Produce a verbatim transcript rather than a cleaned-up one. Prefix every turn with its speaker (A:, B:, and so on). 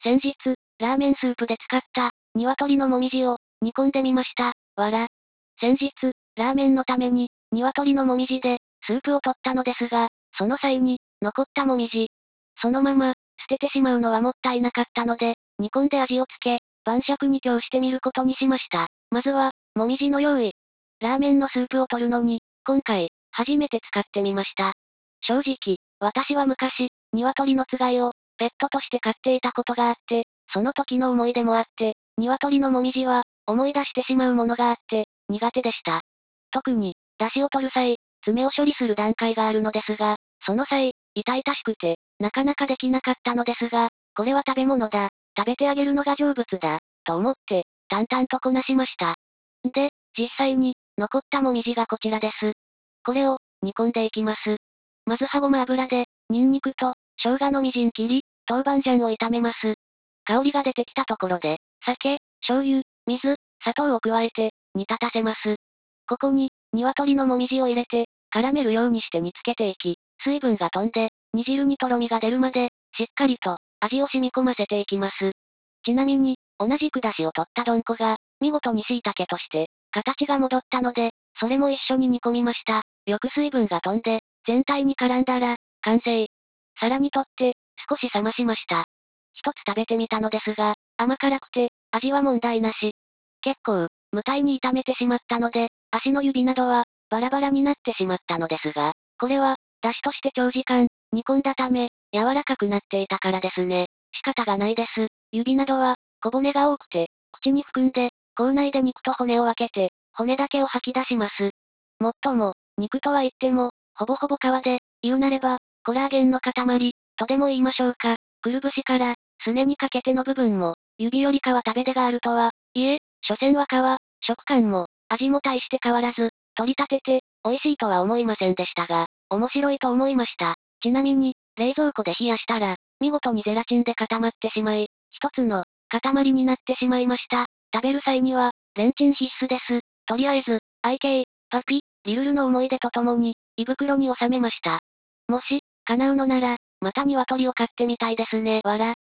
A: 先日、ラーメンスープで使った、鶏のもみじを、煮込んでみました。わら。先日、ラーメンのために、鶏のもみじで、スープを取ったのですが、その際に、残ったもみじ。そのまま、捨ててしまうのはもったいなかったので、煮込んで味をつけ、晩酌に今日してみることにしました。まずは、もみじの用意。ラーメンのスープを取るのに、今回、初めて使ってみました。正直、私は昔、鶏のつがいを、ペットとして飼っていたことがあって、その時の思い出もあって、鶏のもみじは、思い出してしまうものがあって、苦手でした。特に、出汁を取る際、爪を処理する段階があるのですが、その際、痛々しくて、なかなかできなかったのですが、これは食べ物だ、食べてあげるのが成仏だ、と思って、淡々とこなしました。で、実際に、残ったもみじがこちらです。これを、煮込んでいきます。まずはごま油で、ニンニクと、生姜のみじん切り、豆板醤を炒めます。香りが出てきたところで、酒、醤油、水、砂糖を加えて、煮立たせます。ここに、鶏のもみじを入れて、絡めるようにして煮つけていき、水分が飛んで、煮汁にとろみが出るまで、しっかりと、味を染み込ませていきます。ちなみに、同じく出汁を取ったどんこが、見事に椎茸として、形が戻ったので、それも一緒に煮込みました。よく水分が飛んで、全体に絡んだら、完成。さらに取って、少し冷ましました。一つ食べてみたのですが、甘辛くて、味は問題なし。結構、無体に炒めてしまったので、足の指などは、バラバラになってしまったのですが、これは、出汁として長時間、煮込んだため、柔らかくなっていたからですね。仕方がないです。指などは、小骨が多くて、口に含んで、口内で肉と骨を分けて、骨だけを吐き出します。もっとも、肉とは言っても、ほぼほぼ皮で、言うなれば、コラーゲンの塊、とでも言いましょうか。くるぶしから、すねにかけての部分も、指より皮食べ手があるとは、いえ、所詮は皮、食感も、味も大して変わらず、取り立てて、美味しいとは思いませんでしたが、面白いと思いました。ちなみに、冷蔵庫で冷やしたら、見事にゼラチンで固まってしまい、一つの、塊になってしまいました。食べる際には、レンチン必須です。とりあえず、アイケー、パピ、リルルの思い出とともに、胃袋に収めました。もし、叶うのなら、また鶏を飼ってみたいですね。わら。